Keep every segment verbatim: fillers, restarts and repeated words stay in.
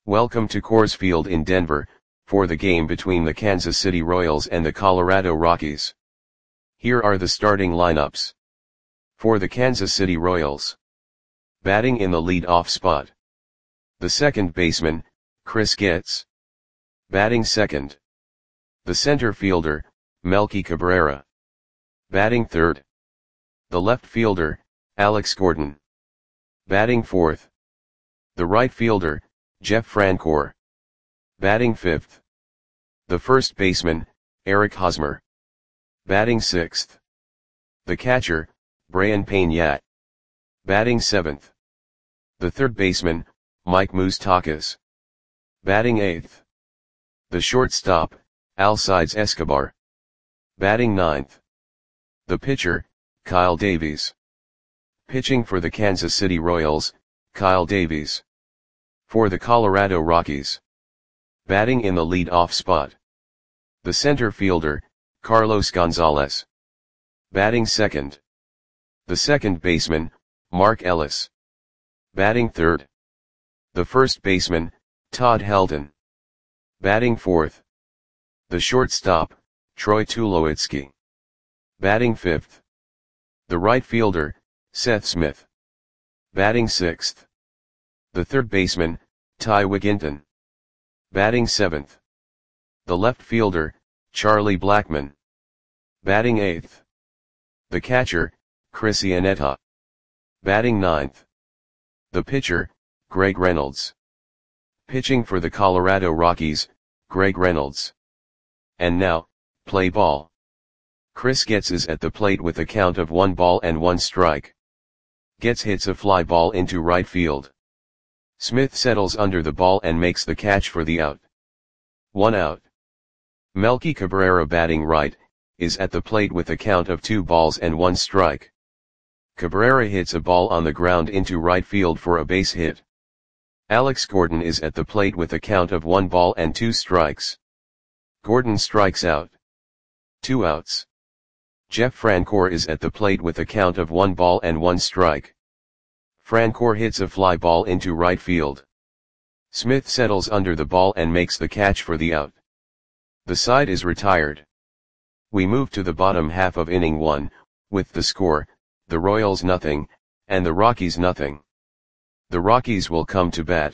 Welcome to Coors Field in Denver, for the game between the Kansas City Royals and the Colorado Rockies. Here are the starting lineups. For the Kansas City Royals. Batting in the lead-off spot. The second baseman, Chris Getz. Batting second. The center fielder, Melky Cabrera. Batting third. The left fielder, Alex Gordon. Batting fourth. The right fielder, Jeff Francoeur. Batting fifth. The first baseman, Eric Hosmer. Batting sixth. The catcher, Brayan Peña. Batting seventh. The third baseman, Mike Moustakas. Batting eighth. The shortstop, Alcides Escobar. Batting ninth. The pitcher, Kyle Davies. Pitching for the Kansas City Royals, Kyle Davies. For the Colorado Rockies. Batting in the lead-off spot. The center fielder, Carlos Gonzalez. Batting second. The second baseman, Mark Ellis. Batting third. The first baseman, Todd Helton. Batting fourth. The shortstop, Troy Tulowitzki. Batting fifth. The right fielder, Seth Smith. Batting sixth. The third baseman, Ty Wigginton. Batting seventh. The left fielder, Charlie Blackmon. Batting eighth. The catcher, Chris Iannetta. Batting ninth. The pitcher, Greg Reynolds. Pitching for the Colorado Rockies, Greg Reynolds. And now, play ball. Chris Getz is at the plate with a count of one ball and one strike. Getz hits a fly ball into right field. Smith settles under the ball and makes the catch for the out. One out. Melky Cabrera, batting right, is at the plate with a count of two balls and one strike. Cabrera hits a ball on the ground into right field for a base hit. Alex Gordon is at the plate with a count of one ball and two strikes. Gordon strikes out. Two outs. Jeff Francoeur is at the plate with a count of one ball and one strike. Francoeur hits a fly ball into right field. Smith settles under the ball and makes the catch for the out. The side is retired. We move to the bottom half of inning one, with the score, the Royals nothing, and the Rockies nothing. The Rockies will come to bat.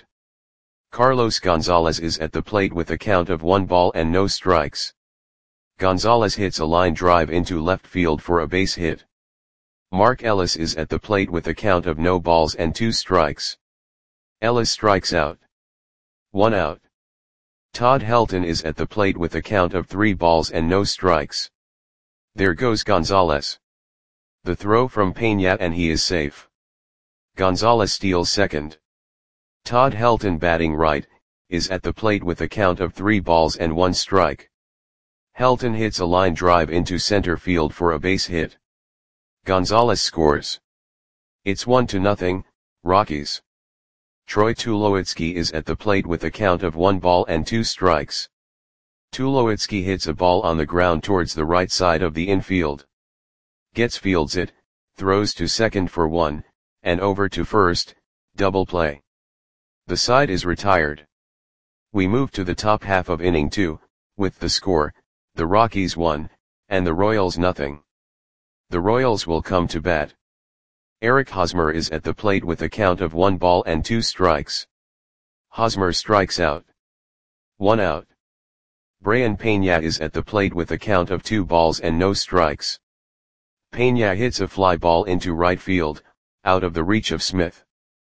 Carlos Gonzalez is at the plate with a count of one ball and no strikes. Gonzalez hits a line drive into left field for a base hit. Mark Ellis is at the plate with a count of no balls and two strikes. Ellis strikes out. One out. Todd Helton is at the plate with a count of three balls and no strikes. There goes Gonzalez. The throw from Peña and he is safe. Gonzalez steals second. Todd Helton, batting right, is at the plate with a count of three balls and one strike. Helton hits a line drive into center field for a base hit. Gonzalez scores. It's one to nothing, Rockies. Troy Tulowitzki is at the plate with a count of one ball and two strikes. Tulowitzki hits a ball on the ground towards the right side of the infield. Getz fields it, throws to second for one, and over to first, double play. The side is retired. We move to the top half of inning two, with the score, the Rockies one, and the Royals nothing. The Royals will come to bat. Eric Hosmer is at the plate with a count of one ball and two strikes. Hosmer strikes out. One out. Brayan Peña is at the plate with a count of two balls and no strikes. Peña hits a fly ball into right field, out of the reach of Smith.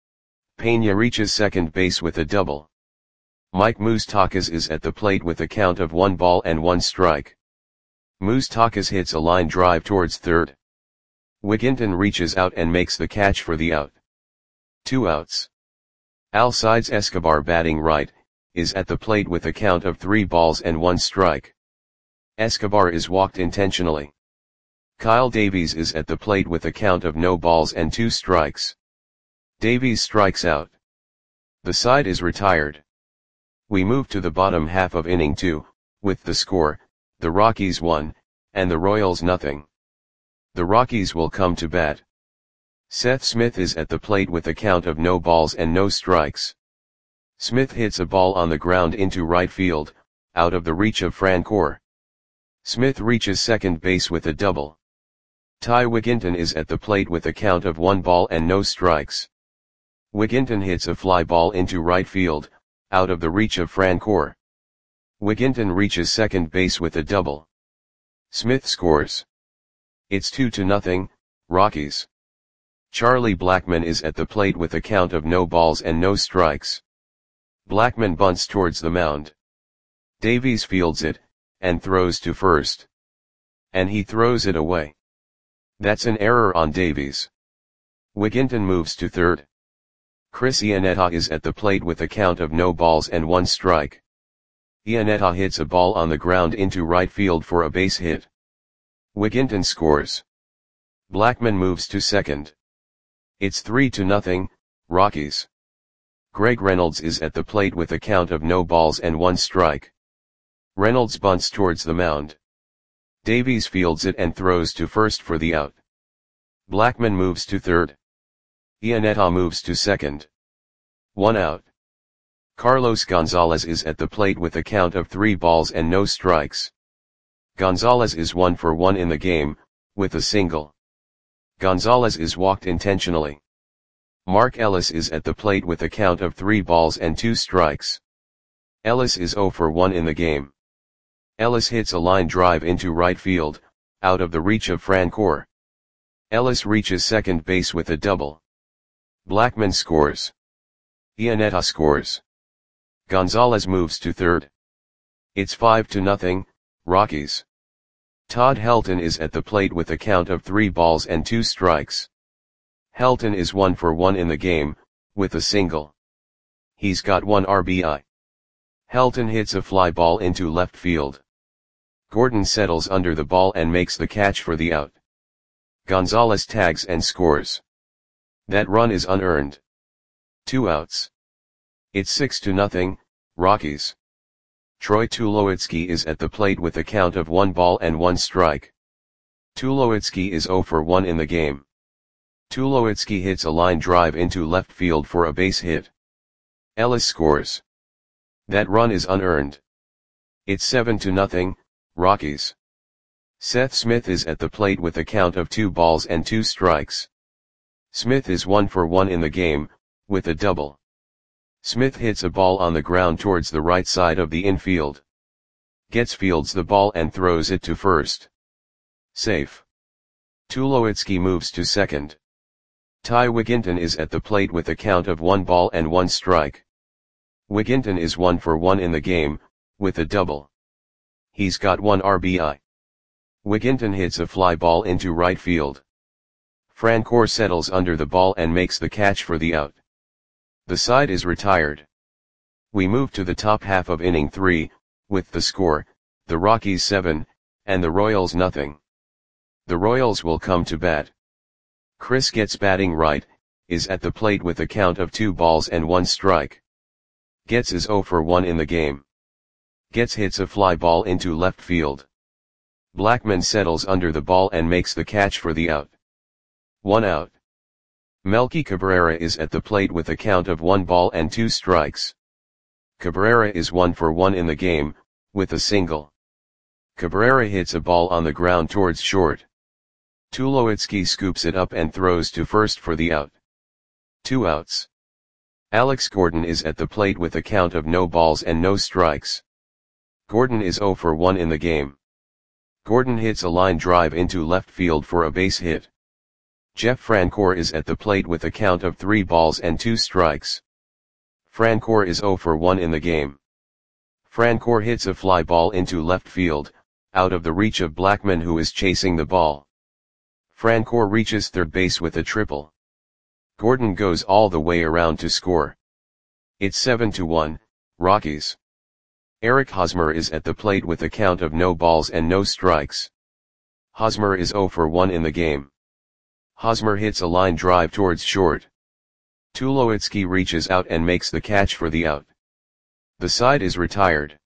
Peña reaches second base with a double. Mike Moustakas is at the plate with a count of one ball and one strike. Moustakas hits a line drive towards third. Wigginton reaches out and makes the catch for the out. Two outs. Alcides Escobar, batting right, is at the plate with a count of three balls and one strike. Escobar is walked intentionally. Kyle Davies is at the plate with a count of no balls and two strikes. Davies strikes out. The side is retired. We move to the bottom half of inning two, with the score, the Rockies one, and the Royals nothing. The Rockies will come to bat. Seth Smith is at the plate with a count of no balls and no strikes. Smith hits a ball on the ground into right field, out of the reach of Francoeur. Smith reaches second base with a double. Ty Wigginton is at the plate with a count of one ball and no strikes. Wigginton hits a fly ball into right field, out of the reach of Francoeur. Wigginton reaches second base with a double. Smith scores. It's two to nothing, Rockies. Charlie Blackmon is at the plate with a count of no balls and no strikes. Blackmon bunts towards the mound. Davies fields it, and throws to first. And he throws it away. That's an error on Davies. Wigginton moves to third. Chris Iannetta is at the plate with a count of no balls and one strike. Iannetta hits a ball on the ground into right field for a base hit. Wigginton scores. Blackmon moves to second. It's three to nothing, Rockies. Greg Reynolds is at the plate with a count of no balls and one strike. Reynolds bunts towards the mound. Davies fields it and throws to first for the out. Blackmon moves to third. Iannetta moves to second. One out. Carlos Gonzalez is at the plate with a count of three balls and no strikes. Gonzalez is one for one in the game, with a single. Gonzalez is walked intentionally. Mark Ellis is at the plate with a count of three balls and two strikes. Ellis is zero for one in the game. Ellis hits a line drive into right field, out of the reach of Francoeur. Ellis reaches second base with a double. Blackmon scores. Iannetta scores. Gonzalez moves to third. It's five to nothing, Rockies. Todd Helton is at the plate with a count of three balls and two strikes. Helton is one for one in the game, with a single. He's got one R B I. Helton hits a fly ball into left field. Gordon settles under the ball and makes the catch for the out. Gonzalez tags and scores. That run is unearned. Two outs. It's six to nothing, Rockies. Troy Tulowitzki is at the plate with a count of one ball and one strike. Tulowitzki is zero for one in the game. Tulowitzki hits a line drive into left field for a base hit. Ellis scores. That run is unearned. It's seven to nothing, Rockies. Seth Smith is at the plate with a count of two balls and two strikes. Smith is one for one in the game, with a double. Smith hits a ball on the ground towards the right side of the infield. Getz fields the ball and throws it to first. Safe. Tulowitzki moves to second. Ty Wigginton is at the plate with a count of one ball and one strike. Wigginton is one for one in the game, with a double. He's got one R B I. Wigginton hits a fly ball into right field. Francoeur settles under the ball and makes the catch for the out. The side is retired. We move to the top half of inning three, with the score, the Rockies seven, and the Royals nothing. The Royals will come to bat. Chris Getz batting right, is at the plate with a count of two balls and one strike. Getz is zero for one in the game. Getz hits a fly ball into left field. Blackmon settles under the ball and makes the catch for the out. One out. Melky Cabrera is at the plate with a count of one ball and two strikes. Cabrera is one for one in the game, with a single. Cabrera hits a ball on the ground towards short. Tulowitzki scoops it up and throws to first for the out. Two outs. Alex Gordon is at the plate with a count of no balls and no strikes. Gordon is zero for one in the game. Gordon hits a line drive into left field for a base hit. Jeff Francoeur is at the plate with a count of three balls and two strikes. Francoeur is zero for one in the game. Francoeur hits a fly ball into left field, out of the reach of Blackmon who is chasing the ball. Francoeur reaches third base with a triple. Gordon goes all the way around to score. It's seven to one, Rockies. Eric Hosmer is at the plate with a count of no balls and no strikes. Hosmer is zero for one in the game. Hosmer hits a line drive towards short. Tulowitzki reaches out and makes the catch for the out. The side is retired.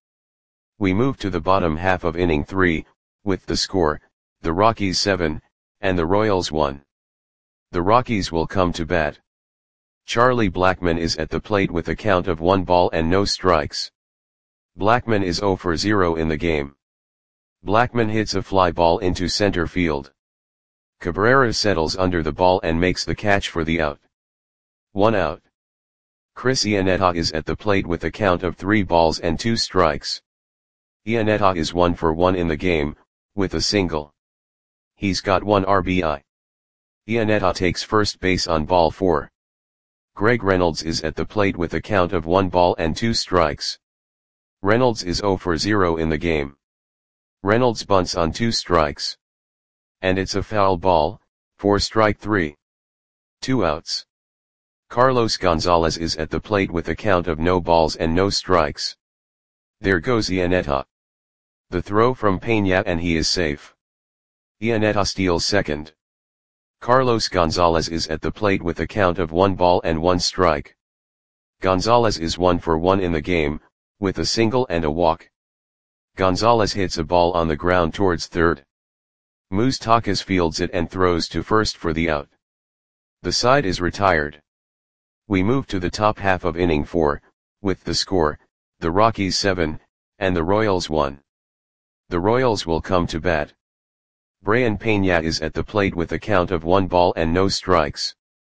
We move to the bottom half of inning three, with the score, the Rockies seven, and the Royals one. The Rockies will come to bat. Charlie Blackmon is at the plate with a count of one ball and no strikes. Blackmon is zero for zero in the game. Blackmon hits a fly ball into center field. Cabrera settles under the ball and makes the catch for the out. One out. Chris Iannetta is at the plate with a count of three balls and two strikes. Iannetta is one for one in the game, with a single. He's got one R B I. Iannetta takes first base on ball four. Greg Reynolds is at the plate with a count of one ball and two strikes. Reynolds is zero for zero in the game. Reynolds bunts on two strikes. And it's a foul ball, for strike three. Two outs. Carlos Gonzalez is at the plate with a count of no balls and no strikes. There goes Iannetta. The throw from Peña and he is safe. Iannetta steals second. Carlos Gonzalez is at the plate with a count of one ball and one strike. Gonzalez is one for one in the game, with a single and a walk. Gonzalez hits a ball on the ground towards third. Moustakas fields it and throws to first for the out. The side is retired. We move to the top half of inning four, with the score, the Rockies seven, and the Royals one. The Royals will come to bat. Brayan Peña is at the plate with a count of one ball and no strikes.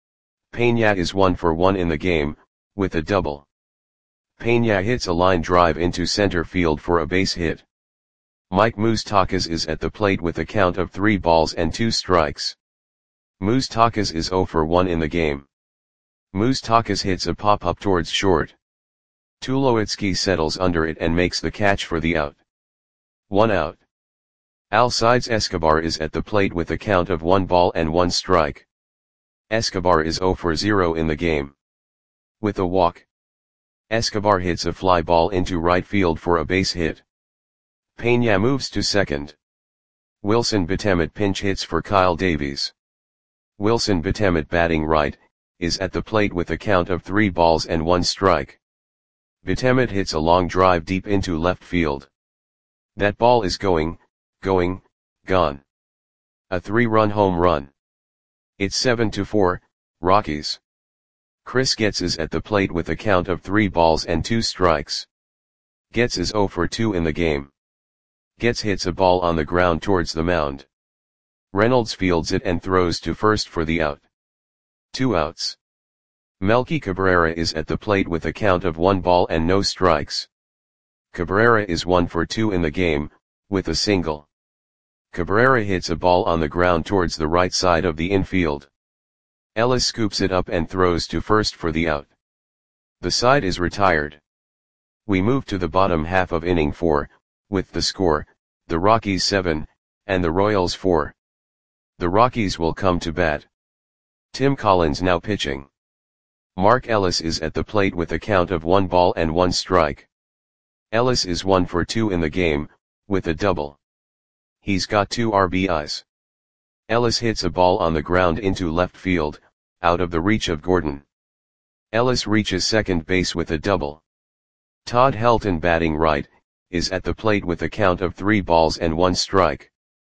Peña is one for one in the game, with a double. Peña hits a line drive into center field for a base hit. Mike Moustakas is at the plate with a count of three balls and two strikes. Moustakas is zero for one in the game. Moustakas hits a pop-up towards short. Tulowitzki settles under it and makes the catch for the out. One out. Alcides Escobar is at the plate with a count of one ball and one strike. Escobar is zero for zero in the game. With a walk. Escobar hits a fly ball into right field for a base hit. Peña moves to second. Wilson Betemit pinch hits for Kyle Davies. Wilson Betemit, batting right, is at the plate with a count of three balls and one strike. Betemit hits a long drive deep into left field. That ball is going, going, gone. A three-run home run. It's seven to four, Rockies. Chris Getz is at the plate with a count of three balls and two strikes. Getz is zero for two in the game. Getz hits a ball on the ground towards the mound. Reynolds fields it and throws to first for the out. Two outs. Melky Cabrera is at the plate with a count of one ball and no strikes. Cabrera is one for two in the game, with a single. Cabrera hits a ball on the ground towards the right side of the infield. Ellis scoops it up and throws to first for the out. The side is retired. We move to the bottom half of inning four, with the score, the Rockies seven, and the Royals four. The Rockies will come to bat. Tim Collins now pitching. Mark Ellis is at the plate with a count of one ball and one strike. Ellis is one for two in the game, with a double. He's got two R B Is. Ellis hits a ball on the ground into left field, out of the reach of Gordon. Ellis reaches second base with a double. Todd Helton, batting right, is at the plate with a count of three balls and one strike.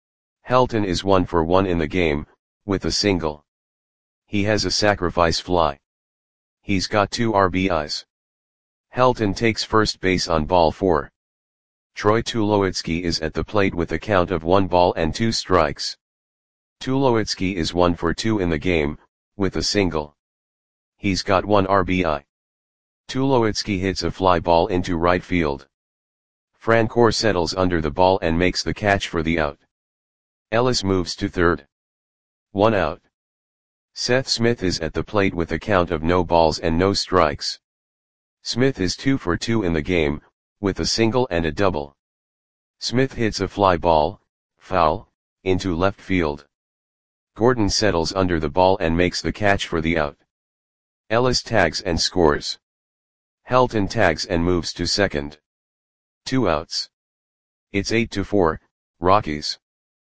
Helton is one for one in the game, with a single. He has a sacrifice fly. He's got two R B Is. Helton takes first base on ball four. Troy Tulowitzki is at the plate with a count of one ball and two strikes. Tulowitzki is one for two in the game, with a single. He's got one R B I. Tulowitzki hits a fly ball into right field. Francoeur settles under the ball and makes the catch for the out. Ellis moves to third. One out. Seth Smith is at the plate with a count of no balls and no strikes. Smith is two for two in the game, with a single and a double. Smith hits a fly ball, foul, into left field. Gordon settles under the ball and makes the catch for the out. Ellis tags and scores. Helton tags and moves to second. Two outs. It's eight to four, Rockies.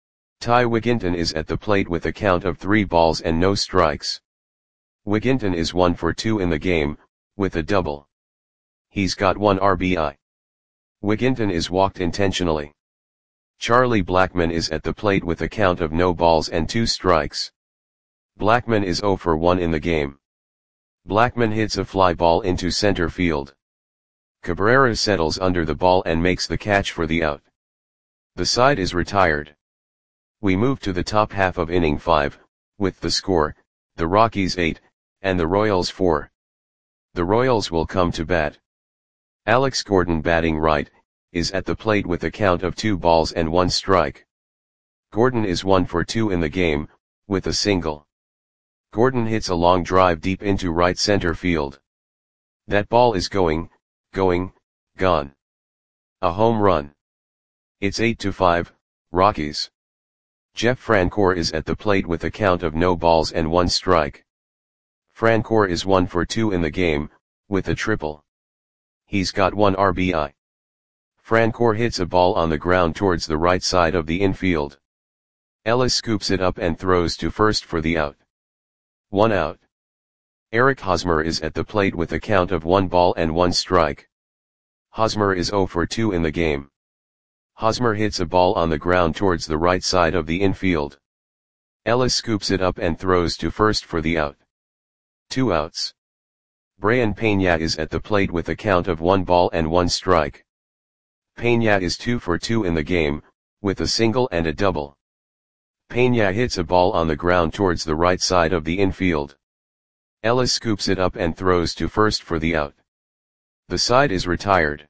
Ty Wigginton is at the plate with a count of three balls and no strikes. Wigginton is one for two in the game, with a double. He's got one R B I. Wigginton is walked intentionally. Charlie Blackmon is at the plate with a count of no balls and two strikes. Blackmon is zero for one in the game. Blackmon hits a fly ball into center field. Cabrera settles under the ball and makes the catch for the out. The side is retired. We move to the top half of inning five, with the score, the Rockies eight, and the Royals four. The Royals will come to bat. Alex Gordon, batting right, is at the plate with a count of two balls and one strike. Gordon is one for two in the game, with a single. Gordon hits a long drive deep into right center field. That ball is going, going, gone. A home run. It's eight to five, Rockies. Jeff Francoeur is at the plate with a count of no balls and one strike. Francoeur is one for two in the game, with a triple. He's got one R B I. Francoeur hits a ball on the ground towards the right side of the infield. Ellis scoops it up and throws to first for the out. One out. Eric Hosmer is at the plate with a count of one ball and one strike. Hosmer is zero for two in the game. Hosmer hits a ball on the ground towards the right side of the infield. Ellis scoops it up and throws to first for the out. Two outs. Brayan Peña is at the plate with a count of one ball and one strike. Peña is two for two in the game, with a single and a double. Peña hits a ball on the ground towards the right side of the infield. Ellis scoops it up and throws to first for the out. The side is retired.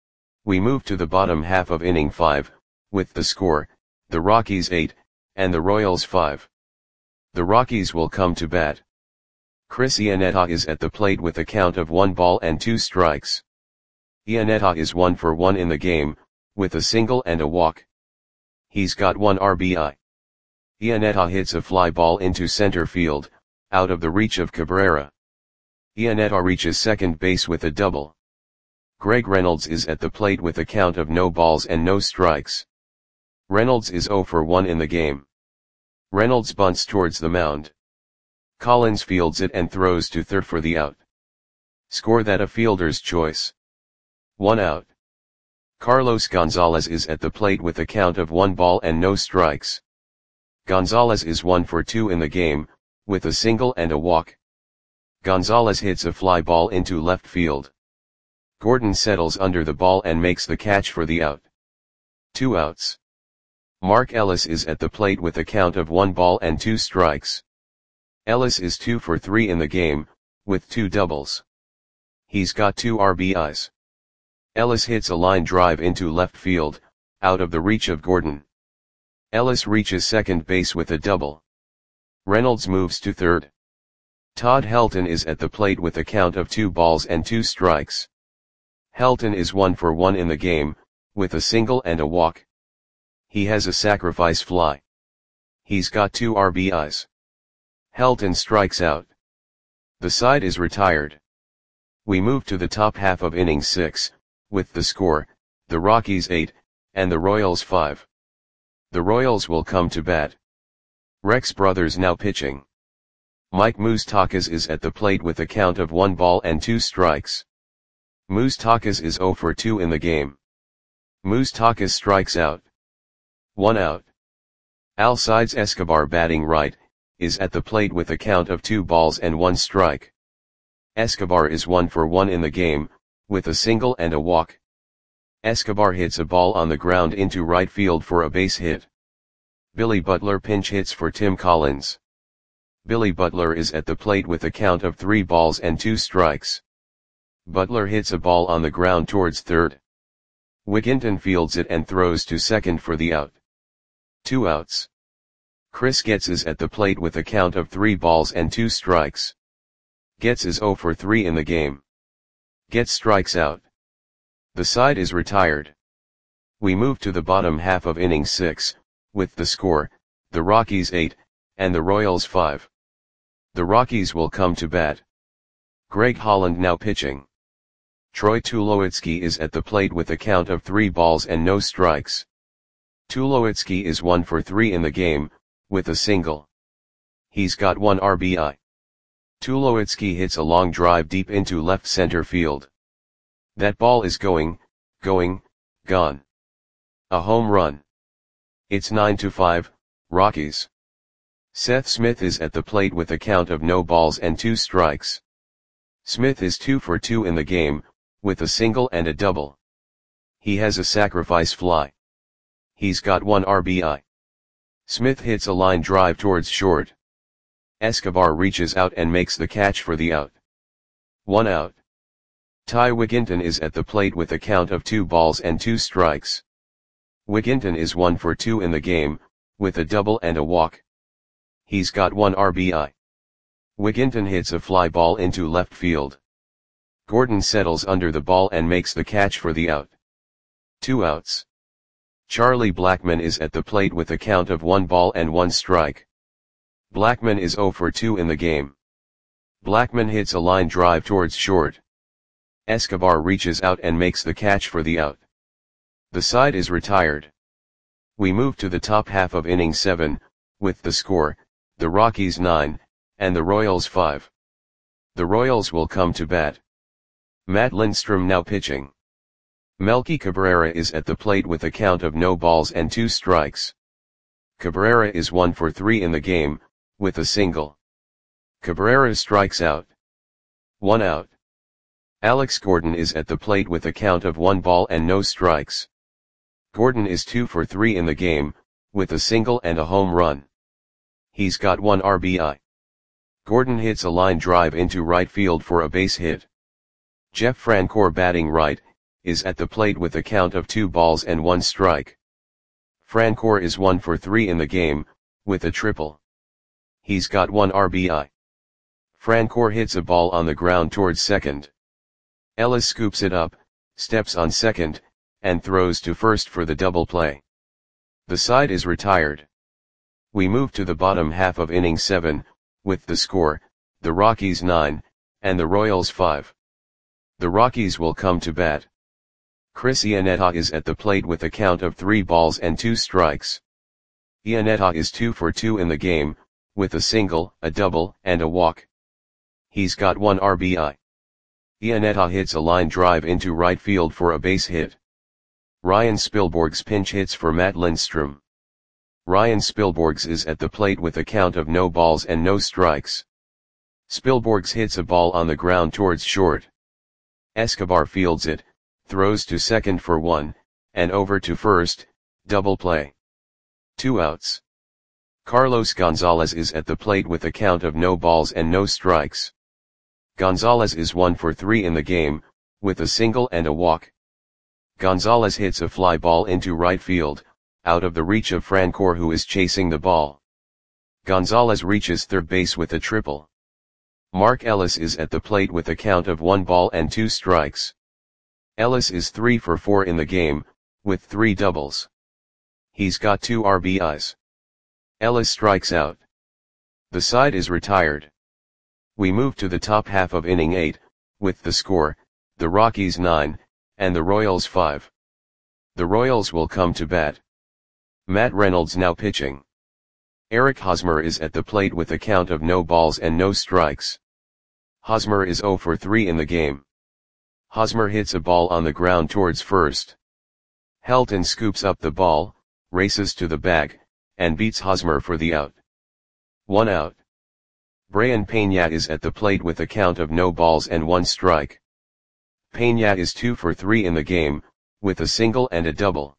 We move to the bottom half of inning five, with the score, the Rockies eight, and the Royals five. The Rockies will come to bat. Chris Iannetta is at the plate with a count of one ball and two strikes. Iannetta is one for one in the game, with a single and a walk. He's got one R B I. Iannetta hits a fly ball into center field, out of the reach of Cabrera. Iannetta reaches second base with a double. Greg Reynolds is at the plate with a count of no balls and no strikes. Reynolds is zero for one in the game. Reynolds bunts towards the mound. Collins fields it and throws to third for the out. Score that a fielder's choice. One out. Carlos Gonzalez is at the plate with a count of one ball and no strikes. Gonzalez is one for two in the game, with a single and a walk. Gonzalez hits a fly ball into left field. Gordon settles under the ball and makes the catch for the out. Two outs. Mark Ellis is at the plate with a count of one ball and two strikes. Ellis is two for three in the game, with two doubles. He's got two R B Is. Ellis hits a line drive into left field, out of the reach of Gordon. Ellis reaches second base with a double. Reynolds moves to third. Todd Helton is at the plate with a count of two balls and two strikes. Helton is one for one in the game, with a single and a walk. He has a sacrifice fly. He's got two R B Is. Helton strikes out. The side is retired. We move to the top half of inning six, with the score, the Rockies eight, and the Royals five. The Royals will come to bat. Rex Brothers now pitching. Mike Moustakas is at the plate with a count of one ball and two strikes. Moustakas is zero for two in the game. Moustakas strikes out. One out. Alcides Escobar, batting right, is at the plate with a count of two balls and one strike. Escobar is one for one in the game, with a single and a walk. Escobar hits a ball on the ground into right field for a base hit. Billy Butler pinch hits for Tim Collins. Billy Butler is at the plate with a count of three balls and two strikes. Butler hits a ball on the ground towards third. Wigginton fields it and throws to second for the out. Two outs. Chris Getz is at the plate with a count of three balls and two strikes. Getz is zero for three in the game. Getz strikes out. The side is retired. We move to the bottom half of inning six, with the score, the Rockies eight, and the Royals five. The Rockies will come to bat. Greg Holland now pitching. Troy Tulowitzki is at the plate with a count of three balls and no strikes. Tulowitzki is one for three in the game, with a single. He's got one R B I. Tulowitzki hits a long drive deep into left center field. That ball is going, going, gone. A home run. It's nine to five, Rockies. Seth Smith is at the plate with a count of no balls and two strikes. Smith is two for two in the game, with a single and a double. He has a sacrifice fly. He's got one R B I. Smith hits a line drive towards short. Escobar reaches out and makes the catch for the out. One out. Ty Wigginton is at the plate with a count of two balls and two strikes. Wigginton is one for two in the game, with a double and a walk. He's got one R B I. Wigginton hits a fly ball into left field. Gordon settles under the ball and makes the catch for the out. Two outs. Charlie Blackmon is at the plate with a count of one ball and one strike. Blackmon is zero for two in the game. Blackmon hits a line drive towards short. Escobar reaches out and makes the catch for the out. The side is retired. We move to the top half of inning seven, with the score, the Rockies nine, and the Royals five. The Royals will come to bat. Matt Lindstrom now pitching. Melky Cabrera is at the plate with a count of no balls and two strikes. Cabrera is one for three in the game, with a single. Cabrera strikes out. One out. Alex Gordon is at the plate with a count of one ball and no strikes. Gordon is two for three in the game, with a single and a home run. He's got one R B I. Gordon hits a line drive into right field for a base hit. Jeff Francoeur, batting right, is at the plate with a count of two balls and one strike. Francoeur is one for three in the game, with a triple. He's got one R B I. Francoeur hits a ball on the ground towards second. Ellis scoops it up, steps on second, and throws to first for the double play. The side is retired. We move to the bottom half of inning seven, with the score, the Rockies nine, and the Royals five. The Rockies will come to bat. Chris Iannetta is at the plate with a count of three balls and two strikes. Iannetta is two for two in the game, with a single, a double, and a walk. He's got one R B I. Iannetta hits a line drive into right field for a base hit. Ryan Spilborghs pinch hits for Matt Lindstrom. Ryan Spilborghs is at the plate with a count of no balls and no strikes. Spilborghs hits a ball on the ground towards short. Escobar fields it, throws to second for one, and over to first, double play. Two outs. Carlos Gonzalez is at the plate with a count of no balls and no strikes. Gonzalez is one for three in the game, with a single and a walk. Gonzalez hits a fly ball into right field, out of the reach of Francoeur, who is chasing the ball. Gonzalez reaches third base with a triple. Mark Ellis is at the plate with a count of one ball and two strikes. Ellis is three for four in the game, with three doubles. He's got two R B Is. Ellis strikes out. The side is retired. We move to the top half of inning eight, with the score, the Rockies nine, and the Royals five. The Royals will come to bat. Matt Reynolds now pitching. Eric Hosmer is at the plate with a count of no balls and no strikes. Hosmer is zero for three in the game. Hosmer hits a ball on the ground towards first. Helton scoops up the ball, races to the bag, and beats Hosmer for the out. One out. Brayan Peña is at the plate with a count of no balls and one strike. Peña is two for three in the game, with a single and a double.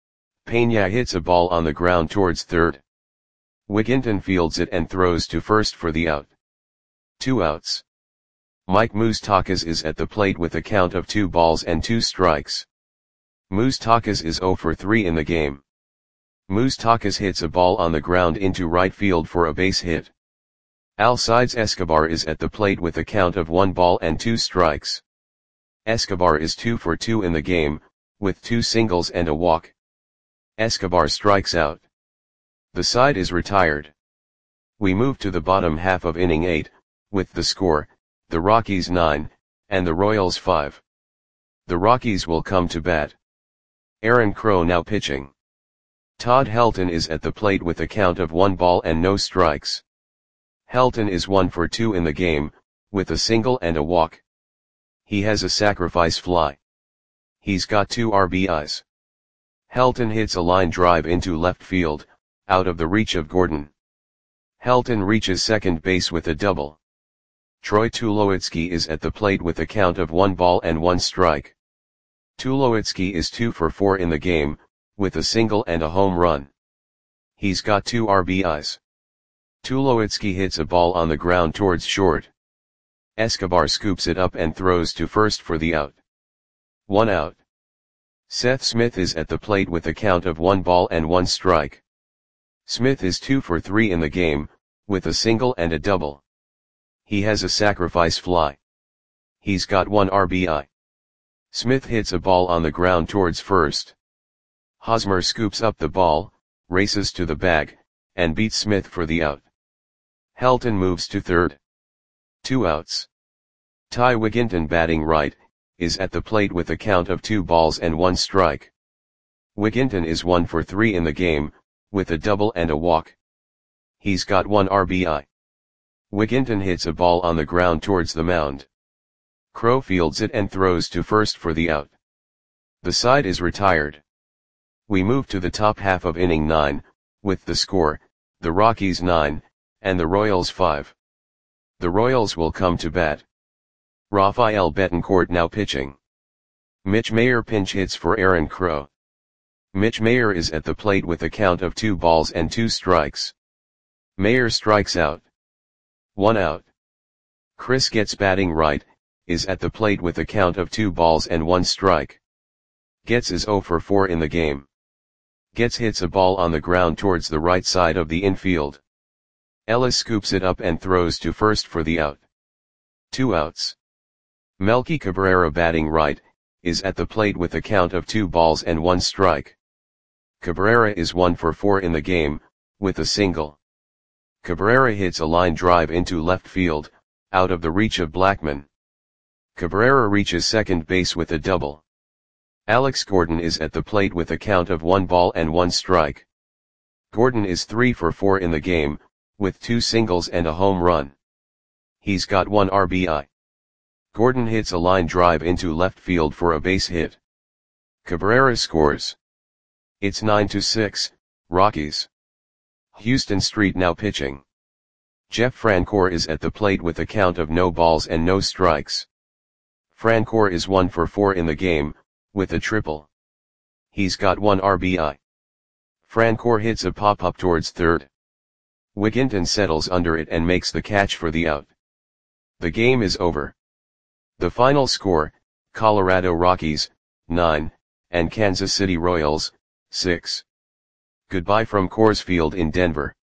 Peña hits a ball on the ground towards third. Wigginton fields it and throws to first for the out. Two outs. Mike Moustakas is at the plate with a count of two balls and two strikes. Moustakas is zero for three in the game. Moustakas hits a ball on the ground into right field for a base hit. Alcides Escobar is at the plate with a count of one ball and two strikes. Escobar is two for two in the game, with two singles and a walk. Escobar strikes out. The side is retired. We move to the bottom half of inning eight, with the score, the Rockies nine, and the Royals five. The Rockies will come to bat. Aaron Crow now pitching. Todd Helton is at the plate with a count of one ball and no strikes. Helton is one for two in the game, with a single and a walk. He has a sacrifice fly. He's got two R B Is. Helton hits a line drive into left field, out of the reach of Gordon. Helton reaches second base with a double. Troy Tulowitzki is at the plate with a count of one ball and one strike. Tulowitzki is two for four in the game, with a single and a home run. He's got two R B Is. Tulowitzki hits a ball on the ground towards short. Escobar scoops it up and throws to first for the out. One out. Seth Smith is at the plate with a count of one ball and one strike. Smith is two for three in the game, with a single and a double. He has a sacrifice fly. He's got one R B I. Smith hits a ball on the ground towards first. Hosmer scoops up the ball, races to the bag, and beats Smith for the out. Helton moves to third. Two outs. Ty Wigginton, batting right, is at the plate with a count of two balls and one strike. Wigginton is one for three in the game, with a double and a walk. He's got one R B I. Wigginton hits a ball on the ground towards the mound. Crow fields it and throws to first for the out. The side is retired. We move to the top half of inning nine, with the score, the Rockies nine, and the Royals five. The Royals will come to bat. Rafael Betancourt now pitching. Mitch Mayer pinch hits for Aaron Crow. Mitch Mayer is at the plate with a count of two balls and two strikes. Mayer strikes out. One out. Chris Getz, batting right, is at the plate with a count of two balls and one strike. Getz is zero for four in the game. Getz hits a ball on the ground towards the right side of the infield. Ellis scoops it up and throws to first for the out. Two outs. Melky Cabrera, batting right, is at the plate with a count of two balls and one strike. Cabrera is one for four in the game, with a single. Cabrera hits a line drive into left field, out of the reach of Blackmon. Cabrera reaches second base with a double. Alex Gordon is at the plate with a count of one ball and one strike. Gordon is three for four in the game, with two singles and a home run. He's got one R B I. Gordon hits a line drive into left field for a base hit. Cabrera scores. It's nine to six, Rockies. Houston Street now pitching. Jeff Francoeur is at the plate with a count of no balls and no strikes. Francoeur is one for four in the game, with a triple. He's got one R B I. Francoeur hits a pop-up towards third. Wigginton settles under it and makes the catch for the out. The game is over. The final score, Colorado Rockies, nine, and Kansas City Royals, six. Goodbye from Coors Field in Denver.